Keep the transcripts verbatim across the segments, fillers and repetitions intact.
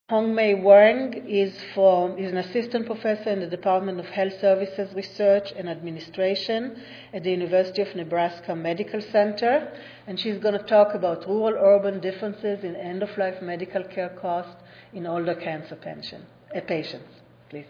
Hongmei Wang is, from, is an assistant professor in the Department of Health Services Research and Administration at the University of Nebraska Medical Center, and she's going to talk about rural-urban differences in end-of-life medical care costs in older cancer pension, uh, patients. Please.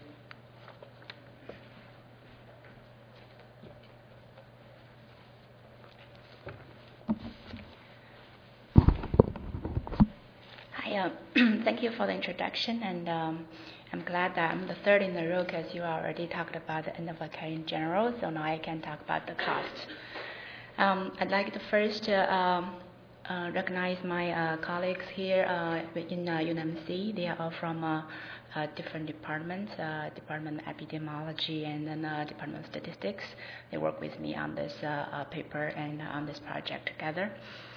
Hi, uh, thank you for the introduction, and um, I'm glad that I'm the third in the row because you already talked about the end of life care in general, so now I can talk about the cost. Um, I'd like to first uh, um, uh, recognize my uh, colleagues here uh, in uh, U N M C. They are all from uh, uh, different departments, uh, Department of Epidemiology and then uh, Department of Statistics. They work with me on this uh, uh, paper and on this project together.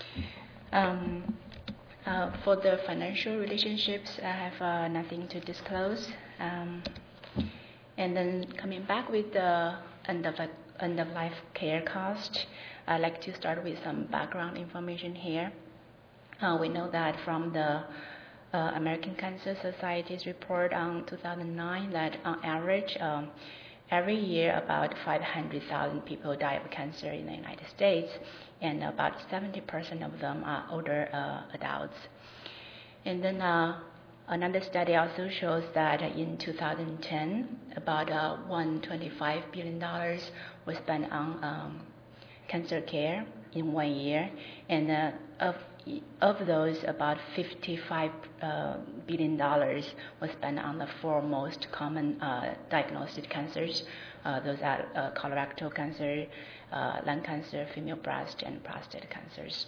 Um, Uh, for the financial relationships, I have uh, nothing to disclose. Um, and then coming back with the end of, life, end of life care cost, I'd like to start with some background information here. Uh, we know that from the uh, American Cancer Society's report on two thousand nine that on average, um, every year about five hundred thousand people die of cancer in the United States, and about seventy percent of them are older uh, adults. And then uh, another study also shows that in two thousand ten, about uh, one hundred twenty-five billion dollars was spent on um, cancer care in one year, and uh, of of those, about fifty-five uh, billion dollars was spent on the four most common uh, diagnosed cancers. Uh, those are uh, colorectal cancer, uh, lung cancer, female breast, and prostate cancers.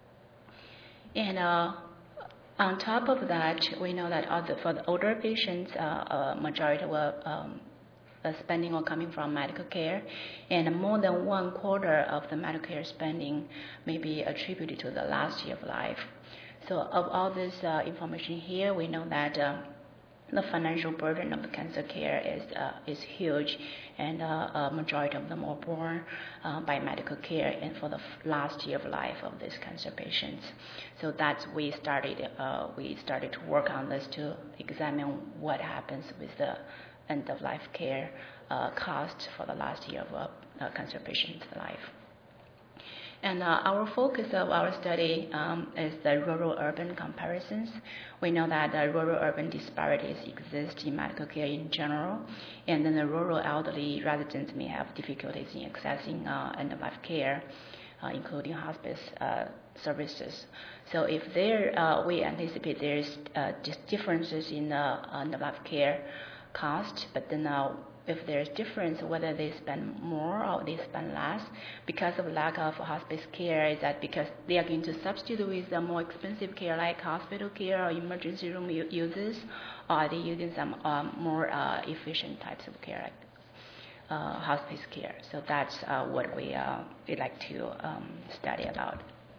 And uh, on top of that, we know that other, for the older patients, uh, uh, majority were um, uh, spending or coming from medical care, and more than one quarter of the medical care spending may be attributed to the last year of life. So of all this uh, information here, we know that uh, the financial burden of the cancer care is uh, is huge, and uh, a majority of them are borne uh, by medical care and for the f- last year of life of these cancer patients. So that's we started uh, we started to work on this to examine what happens with the end of life care uh, cost for the last year of a uh, cancer patient's life. And uh, our focus of our study um, is the rural-urban comparisons. We know that the rural-urban disparities exist in medical care in general, and then the rural elderly residents may have difficulties in accessing uh, end-of-life care, uh, including hospice uh, services. So if there, uh, we anticipate there's uh, just differences in uh, end-of-life care cost, but then uh, if there's difference, whether they spend more or they spend less, because of lack of hospice care, is that because they are going to substitute with the more expensive care like hospital care or emergency room u- uses, or are they using some um, more uh, efficient types of care like uh, hospice care? So that's uh, what we uh, we like to um, study about.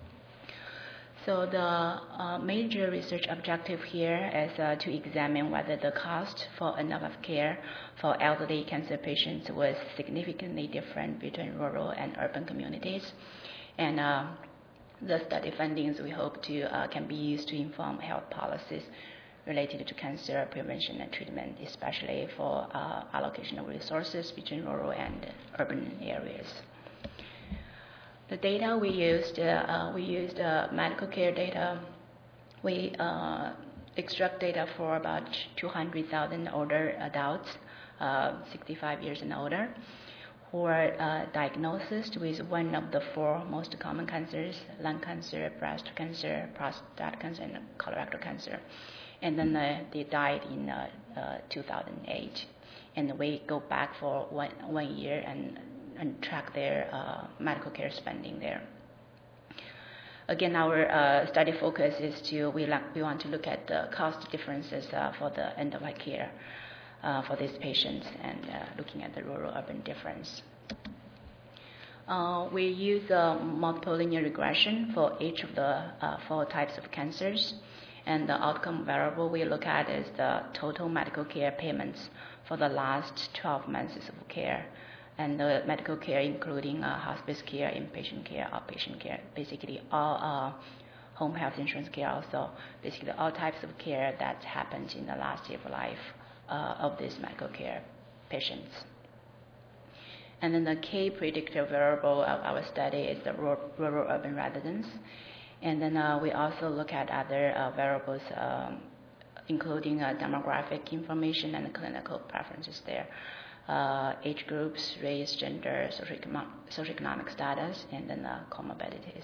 So the uh, major research objective here is uh, to examine whether the cost for end-of-life care for elderly cancer patients was significantly different between rural and urban communities. And uh, the study findings we hope to uh, can be used to inform health policies related to cancer prevention and treatment, especially for uh, allocation of resources between rural and urban areas. The data we used, uh, uh, we used uh, medical care data. We uh, extract data for about two hundred thousand older adults, uh, sixty-five years and older, who are uh, diagnosed with one of the four most common cancers: lung cancer, breast cancer, prostate cancer, and colorectal cancer. And then uh, they died in uh, uh, two thousand eight. And we go back for one, one year and and track their uh, medical care spending there. Again, our uh, study focus is to, we, like, we want to look at the cost differences uh, for the end-of-life care uh, for these patients, and uh, looking at the rural-urban difference. Uh, we use uh, multiple linear regression for each of the uh, four types of cancers, and the outcome variable we look at is the total medical care payments for the last twelve months of care, and the medical care including uh, hospice care, inpatient care, outpatient care, basically all uh, home health insurance care also, basically all types of care that happened in the last year of life uh, of these medical care patients. And then the key predictive variable of our study is the rural-urban residence. And then uh, we also look at other uh, variables, um, including uh, demographic information and clinical preferences there. Uh, age groups, race, gender, socioeconomic, socioeconomic status, and then uh, comorbidities.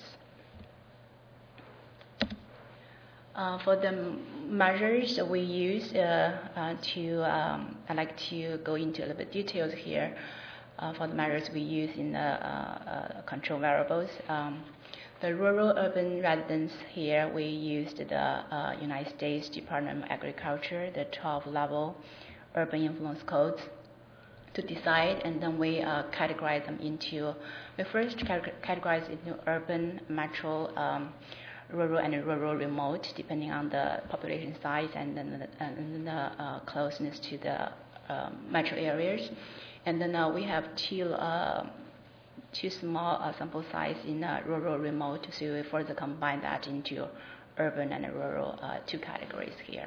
Uh, for the measures we use uh, uh, to, um, I'd like to go into a little bit details here. Uh, for the measures we use in the uh, uh, control variables. Um, the rural-urban residents here, we used the uh, United States Department of Agriculture, the twelve level urban influence codes to decide, and then we uh, categorize them into, we first categorize into urban, metro, um, rural, and rural remote, depending on the population size and then the, and the uh, closeness to the uh, metro areas. And then uh, we have two, uh, two small uh, sample size in uh, rural remote, so we further combine that into urban and rural uh, two categories here.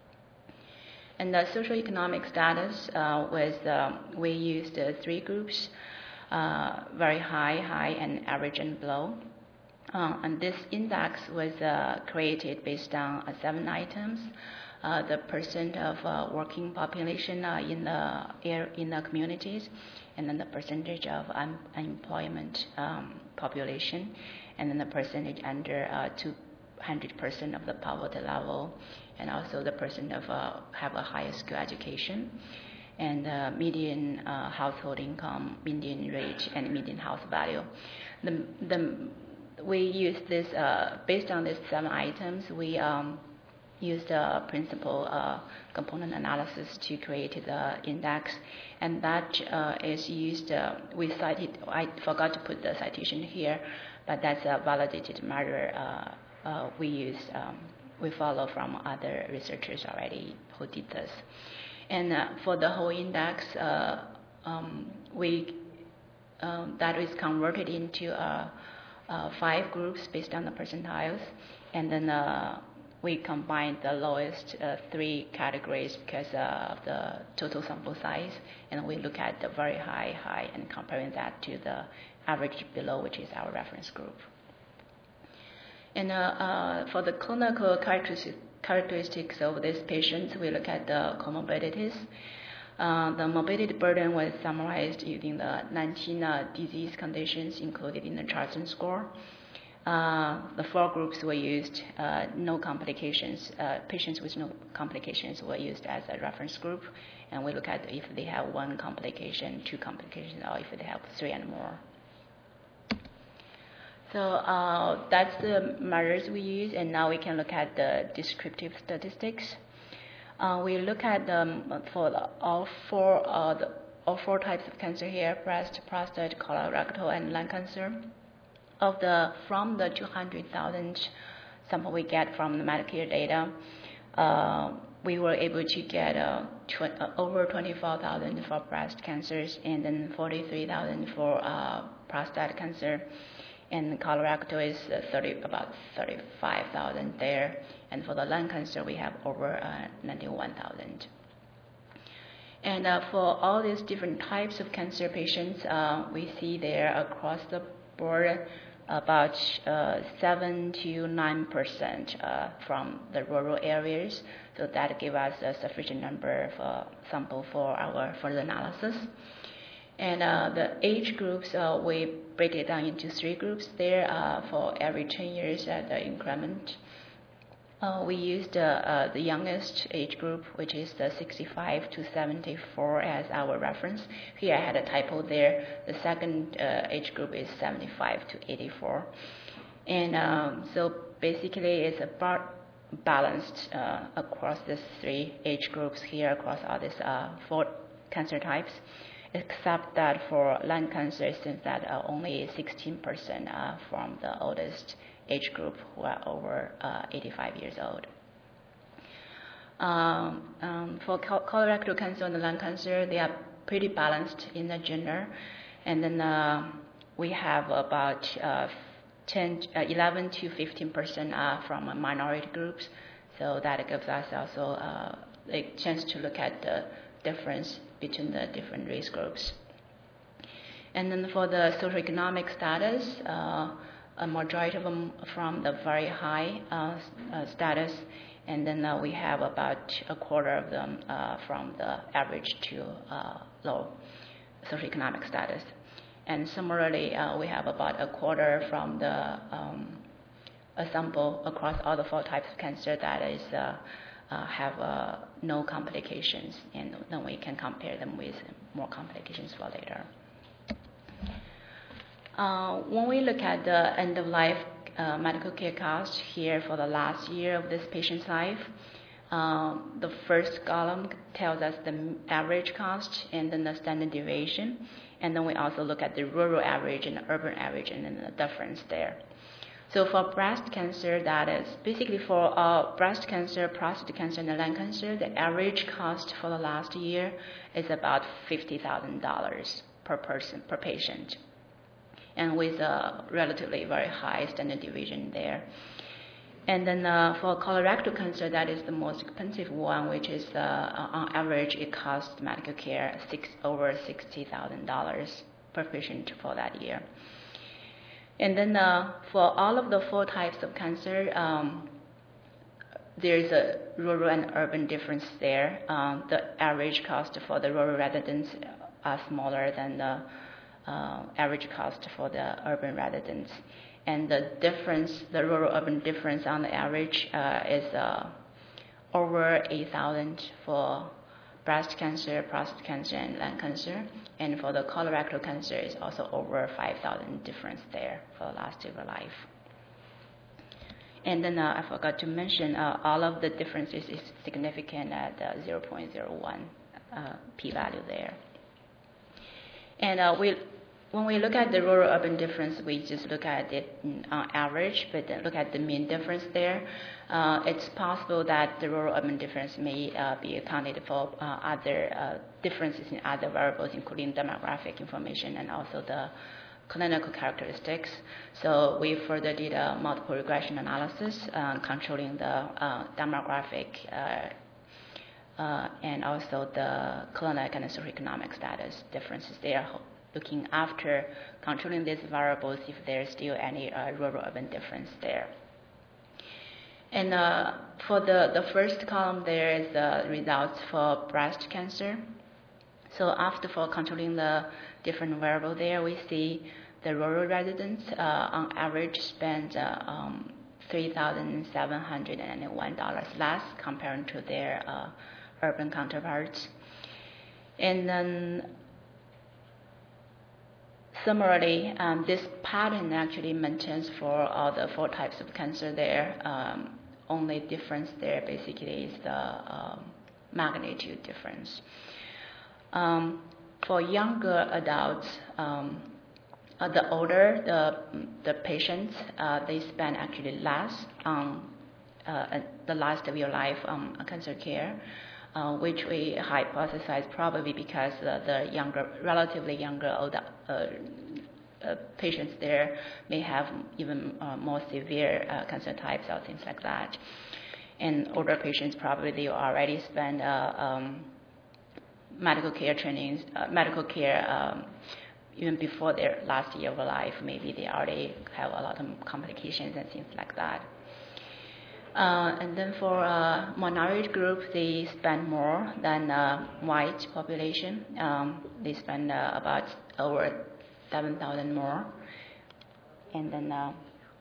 And the socioeconomic status uh, was, uh, we used uh, three groups, uh, very high, high, and average and below. Uh, and this index was uh, created based on uh, seven items. Uh, the percent of uh, working population uh, in the air, in the communities, and then the percentage of un- unemployment um, population, and then the percentage under uh, two hundred percent of the poverty level, and also the percent of uh, have a higher school education, and uh, median uh, household income, median rate, and median house value. The, the, we use this uh, based on these seven items. We um, use the principal uh, component analysis to create the index, and that uh, is used, uh, we cited, I forgot to put the citation here, but that's a validated measure uh, uh, we use, um, we follow from other researchers already who did this. And uh, for the whole index, uh, um, we um, that is converted into uh, uh, five groups based on the percentiles, and then uh, we combine the lowest uh, three categories because uh, of the total sample size, and we look at the very high, high, and comparing that to the average below, which is our reference group. And uh, uh, for the clinical characteristics, characteristics of these patients, we look at the comorbidities. Uh, the morbidity burden was summarized using the nineteen uh, disease conditions included in the Charlson score. Uh, the four groups were used, uh, no complications, uh, patients with no complications were used as a reference group, and we look at if they have one complication, two complications, or if they have three and more. So uh, that's the measures we use, and now we can look at the descriptive statistics. Uh, we look at them for the, all four uh, the, all four types of cancer here: breast, prostate, colorectal, and lung cancer. Of the from the two hundred thousand sample we get from the Medicare data, uh, we were able to get uh, tw- uh, over twenty-four thousand for breast cancers, and then forty-three thousand for uh, prostate cancer, and colorectal is uh, thirty about thirty-five thousand there, and for the lung cancer we have over uh, ninety-one thousand. And uh, for all these different types of cancer patients, uh, we see there across the board about uh, seven to nine percent uh, from the rural areas. So that gives us a sufficient number for sample for our further analysis. And uh, the age groups, uh, we break it down into three groups there uh, for every ten years at the increment. Uh, we used uh, uh, the youngest age group, which is the sixty-five to seventy-four, as our reference. Here I had a typo there. The second uh, age group is seventy-five to eighty-four. And um, so basically it's about balanced uh, across these three age groups here, across all these uh, four cancer types, except that for lung cancer, it seems that uh, only sixteen percent uh, from the oldest age group who are over uh, eighty-five years old. Um, um, for col- colorectal cancer and the lung cancer, they are pretty balanced in the gender. And then uh, we have about uh, ten, uh, eleven to fifteen percent are from uh, minority groups. So that gives us also uh, a chance to look at the difference between the different race groups. And then for the socioeconomic status, uh, a majority of them from the very high uh, uh, status, and then uh, we have about a quarter of them uh, from the average to uh, low socioeconomic status. And similarly, uh, we have about a quarter from the um, a sample across all the four types of cancer that is uh, uh, have uh, no complications, and then we can compare them with more complications for later. Uh, when we look at the end-of-life uh, medical care cost here for the last year of this patient's life, uh, the first column tells us the average cost and then the standard deviation, and then we also look at the rural average and the urban average and then the difference there. So for breast cancer, that is basically for uh, breast cancer, prostate cancer, and lung cancer, the average cost for the last year is about fifty thousand dollars per person, per patient, and with a relatively very high standard deviation there. And then uh, for colorectal cancer, that is the most expensive one, which is uh, on average it costs medical care six, over sixty thousand dollars per patient for that year. And then uh, for all of the four types of cancer, um, there is a rural and urban difference there. Um, the average cost for the rural residents are smaller than the uh, average cost for the urban residents. And the difference, the rural-urban difference on the average uh, is uh, over eight thousand for breast cancer, prostate cancer, and lung cancer. And for the colorectal cancer, it's also over five thousand difference there for the last year of life. And then uh, I forgot to mention, uh, all of the differences is significant at uh, zero point zero one uh, p-value there. And uh, we When we look at the rural-urban difference, we just look at it on average, but then look at the mean difference there. Uh, it's possible that the rural-urban difference may uh, be accounted for uh, other uh, differences in other variables, including demographic information and also the clinical characteristics. So we further did a multiple regression analysis uh, controlling the uh, demographic uh, uh, and also the clinical and socioeconomic status differences there, looking after controlling these variables if there's still any uh, rural-urban difference there. And uh, for the, the first column, there is the results for breast cancer. So after for controlling the different variable there, we see the rural residents uh, on average spend uh, um, three thousand seven hundred one dollars less compared to their uh, urban counterparts. And then similarly, um, this pattern actually maintains for all the four types of cancer there. Um, only difference there basically is the um, magnitude difference. Um, for younger adults, um, uh, the older the the patients, uh, they spend actually less on uh, the last of your life on um, cancer care. Uh, which we hypothesize probably because uh, the younger, relatively younger older, uh, uh, patients there may have even uh, more severe uh, cancer types or things like that. And older patients probably they already spend uh, um, medical care trainings, uh, medical care um, even before their last year of life. Maybe they already have a lot of complications and things like that. Uh, and then for uh, minority group, they spend more than uh, white population. Um, they spend uh, about over seven thousand more. And then, uh,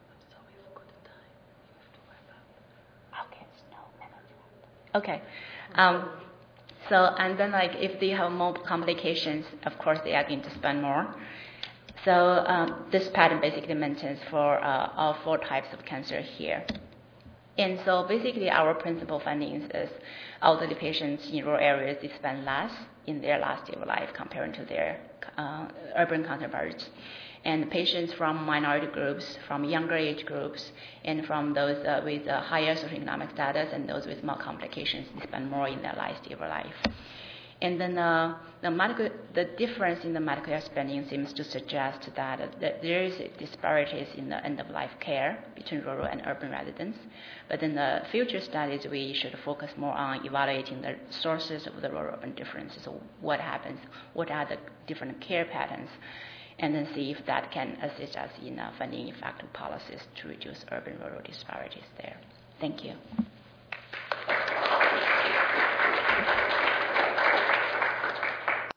okay. Um, so and then like if they have more complications, of course they are going to spend more. So um, this pattern basically maintains for uh, all four types of cancer here. And so basically our principal findings is elderly patients in rural areas, they spend less in their last year of life compared to their uh, urban counterparts. And patients from minority groups, from younger age groups, and from those uh, with uh, higher socioeconomic status and those with more complications, they spend more in their last year of life. And then uh, the, medical, the difference in the medical care spending seems to suggest that, uh, that there is disparities in the end-of-life care between rural and urban residents. But in the future studies, we should focus more on evaluating the sources of the rural-urban differences. So what happens? What are the different care patterns? And then see if that can assist us in uh, finding effective policies to reduce urban-rural disparities there. Thank you.